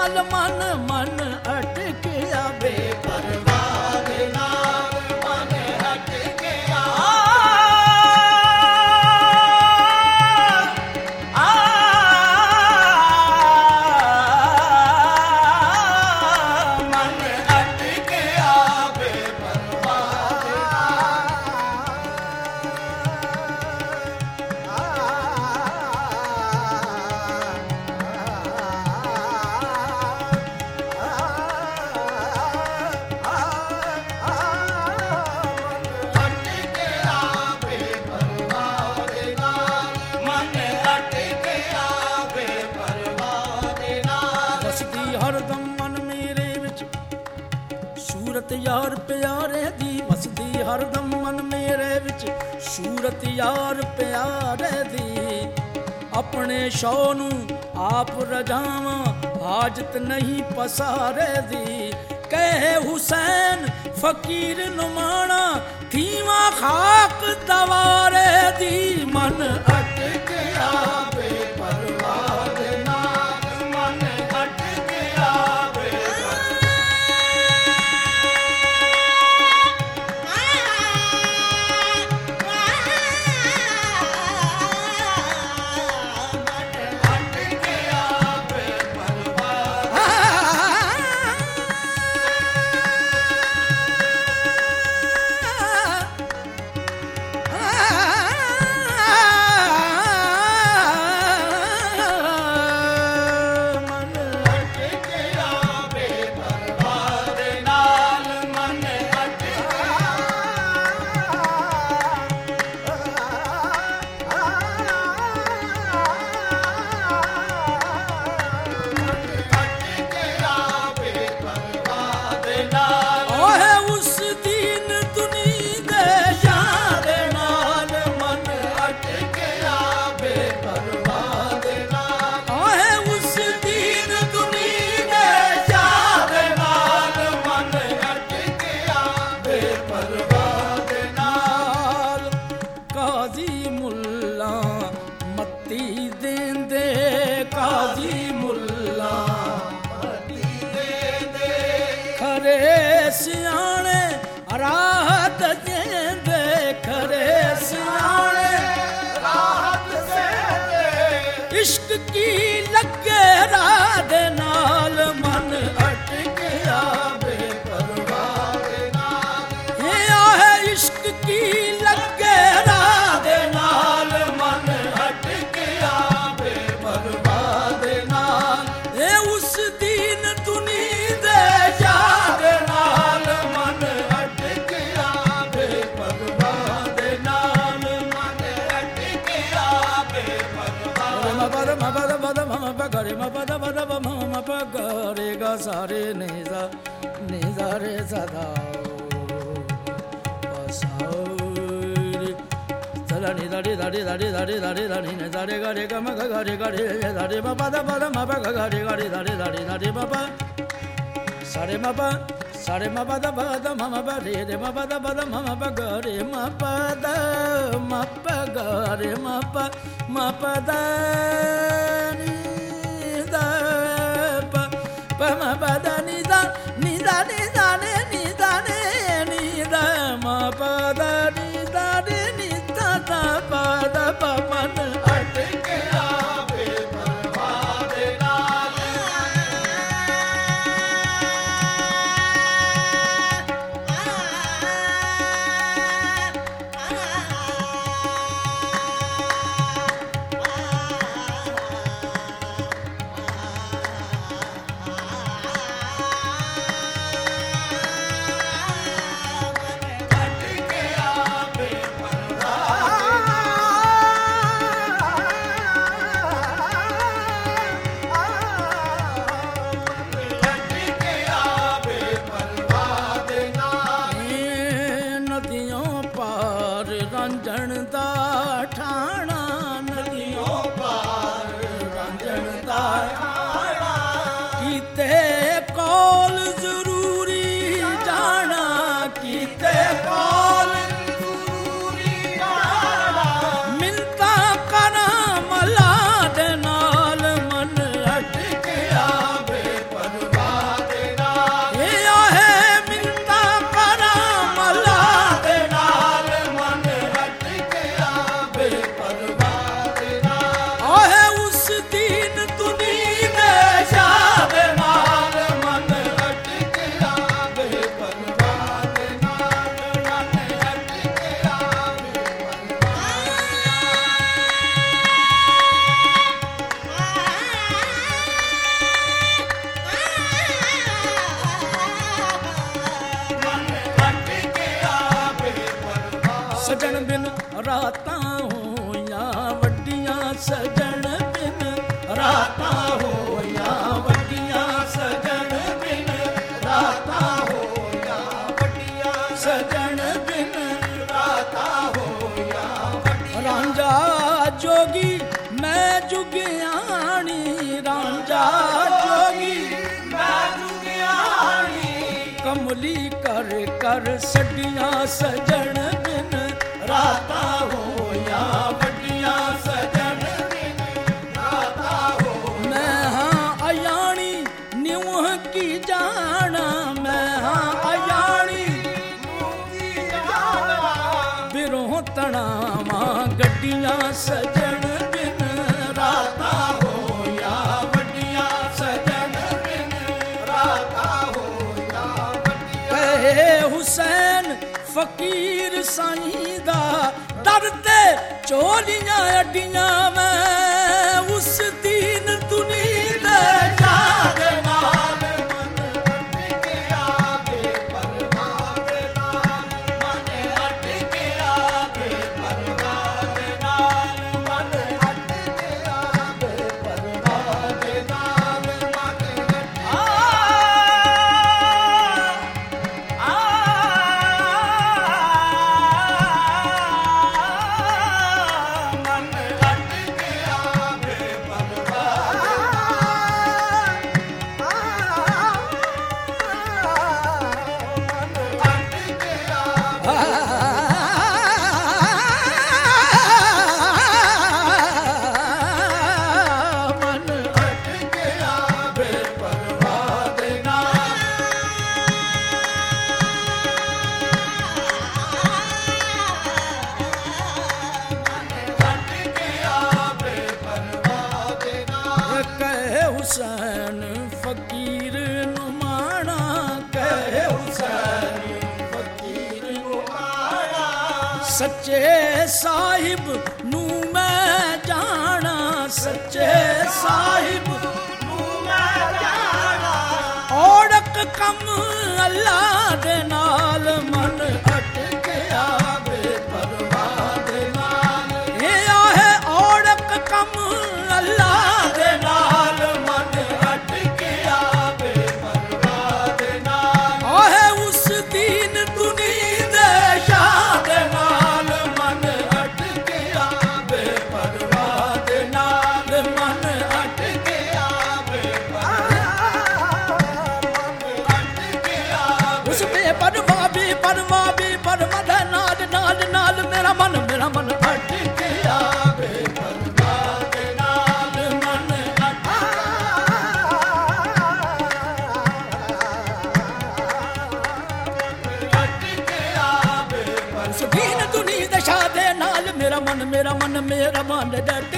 ਨਾਲ ਮਨ ਮਨ ਅਟਕਿਆ ਬੇਪਰਵਾਹ ਦੇ ਨਾਲ ਮਨ ਅਟਕਿਆ ਮਨ ਅਟਕਿਆ ਬੇਪਰਵਾਹ ਦੇ ਸੂਰਤ ਯਾਰ ਪਿਆਰੇ ਦੀ ਵਸਦੀ ਹਰਦਮ ਮਨ ਮੇਰੇ ਵਿੱਚ ਸੂਰਤ ਯਾਰ ਪਿਆਰੇ ਦੀ ਆਪਣੇ ਸ਼ੌ ਨੂੰ ਆਪ ਰਜਾਵਾਂ ਹਾਜਤ ਨਹੀਂ ਪਸਾਰੇ ਦੀ ਕਹੇ ਹੁਸੈਨ ਫਕੀਰ ਨੁਮਾਣਾ ਥੀਵਾ ਖਾਕ ਦਵਾਰੇ ਦੀ ਮਨ ਅਟਕਿਆ ਬੇਪਰਵਾਹ ਦੇ ਨਾਲ ਮਨ ਅਟਕਿਆ ਸਿਆਣੇ ਰਾਹਤ ਦੇਂਦੇ ਖਰੇ ਸਿਆਣੇ ਰਾਹਤ ਦੇਂਦੇ ਇਸ਼ਕ ਕੀ ਲੱਗੇ ਰਾਹ ਦੇ ਨਾਲ ਮਨ ਅਟਕਿਆ ਬੇਪਰਵਾਹ ਦੇ ਨਾਲ ਇਹ ਆਏ ਇਸ਼ਕ ਕੀ ਲੱਗੇ ਰਾਹ ਦੇ ਨਾਲ ਮਨ ਅਟਕਿਆ ਬੇਪਰਵਾਹ ਦੇ ਨਾਲ ਇਹ ਉਸ ਦੀਨ ਦੁਨੀ ਦੇ ਸਾਰੇ ਨੇਜ਼ਾ ਨੇਜ਼ਾ ਰੇ ਸਦਾ ਬਸਾਉਰ ਸਦਾ ਨੇਜ਼ਾ ਰੇ ਦਾੜੇ ਦਾੜੇ ਦਾੜੇ ਦਾੜੇ ਦਾੜੇ ਨੇਜ਼ਾ ਰੇ ਗਾਰੇ ਗਮ ਗਾਰੇ ਗਾਰੇ ਦਾੜੇ ਬਾਬਾ ਦਾ ਬਾਦਾ ਮਾਬਾ ਗਾਰੇ ਗਾਰੇ ਦਾੜੇ ਦਾੜੇ ਦਾੜੇ ਬਾਬਾ ਸਾਰੇ ਮਾਬਾ ਦਾ ਬਾਦਾ ਮਾਮਾ ਬਾਰੇ ਦੇ ਮਾਬਾ ਦਾ ਬਾਦਾ ਮਾਮਾ ਬਗਾਰੇ ਮਾਪਾ ਦਾ ਮਾਪਾ ਗਾਰੇ ਮਾਪਾ ਮਾਪਾ ਦਾ ma pa da ni da ne ni da ma pa da ni da da pa da pa man ਅਟਕਿਆ ਬੇਪਰਵਾਹ ਦੇ ਨਾਲ ਰਾਂਝਣ ਦਾ ਠਾਣਾ ਨਦੀਆਂ ਪਾਰ ਰਾਂਝਣ ਦਾ ਠਾਣਾ ਕੀਤੇ ਕੋਲ ਜ਼ਰੂਰੀ ਜਾਣਾ ਕੀਤੇ ਕੋਲ ਜ਼ਰੂਰੀ ਜਾਣਾ ਮਿੰਤਾ ਕਰਾਂ ਮਲਾ ਦੇ ਨਾਲ ਮਨ ਅਟਕਿਆ ਬੇਪਰਵਾਹ सजन बिन रातां होइयां वड्डियां सजन बिन रातां होइयां वड्डियां सजन बिन रातां होइयां वड्डियां सजन बिन रातां होइयां वड्डियां रांझा जोगी मैं जुगियाणी रांझा जोगी मैं जुगियाणी कमली कर कर सडियां सजन बिन रातां होइयां वड्डियां सजन बिन रातां हो मैं हां अयाणी न्यूह की जाना मैं हां अयाणी न्यूह की जाना बिरों तणावा गड्डियां सजन बिन रातां होइयां वड्डियां सजन बिन रातां होइयां वड्डियां कहे हुसैन फकीर साईं दा दरते चोलियां अड्डियां मैं उस दीन दुनी दे याद नाल मन अट गया बेपरवाह दे नाल मन अट गया बेपरवाह दे नाल मन अट गया बेपरवाह दे नाल मन हुसैन फकीर नुमाना कहे हुसैन फकीर नुमाना सच्चे साहिब नू मैं जाना सच्चे साहिब नू मैं जाना औड़क कम अल्लाह दे नाल मन अट गया बेपरवाह दे नाल ये आहे औड़क कम अल्लाह दे नाल मन अट गया बेपरवाह दे नाल आहे उस दीन दुनी दे शाह दे नाल मन अट गया बेपरवाह दे नाल मन अट गया बेपरवाह मन अट गया उस बेपरवाह भी परवाह दे नाल नाल नाल मेरा मन अट गया बेपरवाह दे नाल मन अट गया बेपरवाह दीन दुनी दे शाह दे नाल मेरा मन अट